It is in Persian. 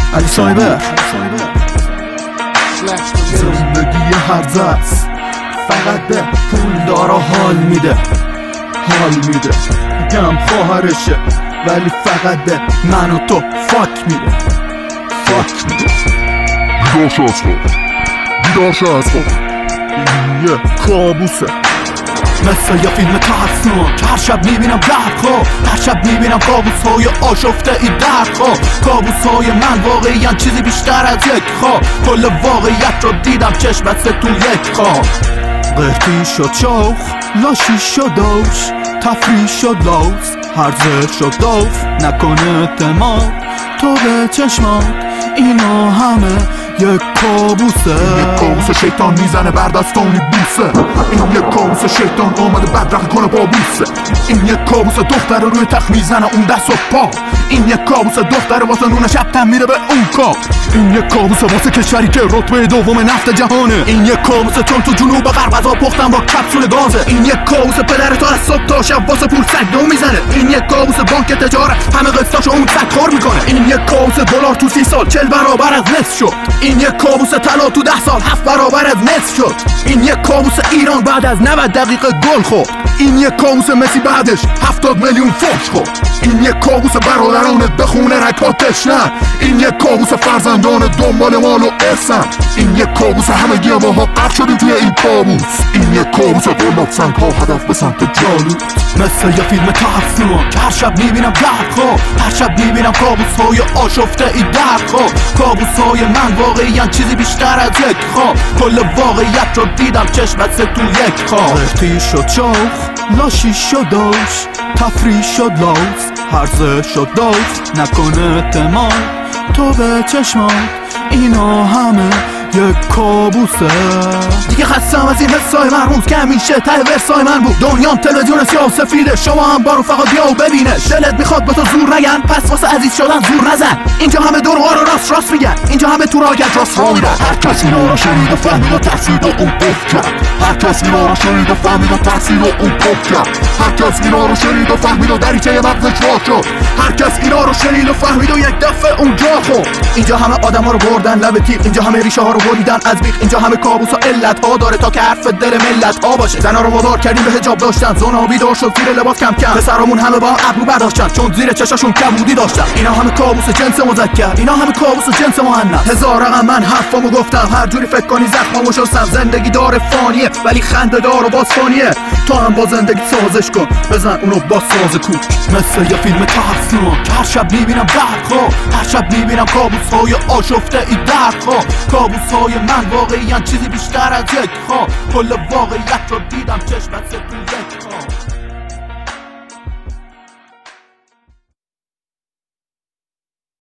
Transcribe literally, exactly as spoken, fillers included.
علی سایبر زندگی هر دست فقط به پول دارا حال میده حال میده گم خواهرشه ولی فقط به من و تو فاک میده فاک میده. بیدار شو از خواب، بیدار شو از خواب، این یه کابوسه مثل یه فیلم ترسناک. هر شب میبینم درد خواه، هر شب میبینم کابوس های آشفته ای درد خواه. کابوس های من واقعیان چیزی بیشتر از یک خواه. کل واقعیت رو دیدم چشمت سه تو یک خواه. قرتی شد شوخ، لاشی شد دوش، تفریح شد لوز، هرزه شد دوف. نکنه اعتماد تو به چشمات، اینا همه یک کابوسه. یک کابوس شیطان میزنه بر دستانی بوسه. این یک کابوس شیطان آمده بدرخ کنه با بوسه. این یک کابوس دختر روی تخت میزنه اون دست و پا. این یک کابوس دختر واسه نون شب تن میره به اون کار. این یک کابوس واسه کشوری که رتبه دوم نفت جهانه. این یک کابوس چون تو جنوب غرب غذا پختن با کپسول گازه. این یک کابوس پدر تو از صبح تا شب واسه پول سگ میزنه. این یک کابوس بانک تجارت همه قسطاشو اون سگ کار میکنه. این یک کابوس دلار تو سی سال چل برابر از نصف شد. این یک کابوس طلا تو ده سال هفت برابر از نصف شد. این یک کابوس ایران بعد از نود دقیقه گل خورد. این یک کابوس مسی بعدش هفتاد میلیون فوش خورد. این یک کابوس برادرانت بخونه رکاتش نه. این یک کابوس فرزندان دنبال مال و ارثن. این یک کابوس همگی ماها غرق شدیم توی این کابوس. این یک کابوس قلاب سنگ ها هدف به سمت جالو. مثل یه فیلم ترسناک. هر شب میبینم درد خواه، هر شب میبینم کابوس های آشفته ای درد خواه. کابوس های من واقعیان چیزی بیشتر از یک خواه. کل واقعیت رو دیدم چشمت سه تو یک خواه. قرتی شد شوخ، لاشی شد دوش، تفریح شد لوز، هرزه شد دوف. نکنه اعتماد تو به چشمات، اینا همه یک کابوسه. دیگه خستم از این حسای مرموز که همیشه ته ورسای من بود. دنیام تلویزیون سیاه سفیده، شما هم بارو فقط بیا و ببینش. دلت میخواد به تو زور نگن، پس واسه عزیز شدن زور نزن. اینجا همه دور و راست راست میگن، اینجا همه تو را گرد راست را میدن. هر کسی اینا رو شنید و فهمید و تحصیل و اون قف کرد. هر کسی اینا رو شنید و فهمید و تحصیل و اون قف کرد. هر کسی اینا رو شنید و فهمید و دریچه مغزش وا شد. هر کس اینا رو شنید و فهمید و یک دفعه اونجا خورد. اینجا همه آدما رو بردن لب تیغ، اینجا همه ریشه ها رو بریدن از بیخ. اینجا همه کابوس و علت ها داره تا که حرف دل ملت ها باشه. زنا رو وادار کردیم به حجاب داشتن، زنا بیدار شد زیر لباس کم کم. پسرامون همه با ابرو برداشتن چون زیر چشاشون کبودی داشتن. اینا همه کابوس جنس مذکر، اینا همه کابوس جنس مؤنث. هزار رقم من حرفامو گفتم، هر جوری فکر کنی زخمامو شستم. زندگی داره فانیه ولی خنده دار و باز فانیه. تو هم با زندگی سازش کن، بزن اونو با ساز کوک. مثل یه فیلم ترسناک. هر شب میبینم درد خواه، هر شب میبینم کابوس های آشفته ای درد خواه. کابوس های من واقعیان چیزی بیشتر از یک خواه. کل واقعیت رو دیدم چشمت سه تو یک خواه.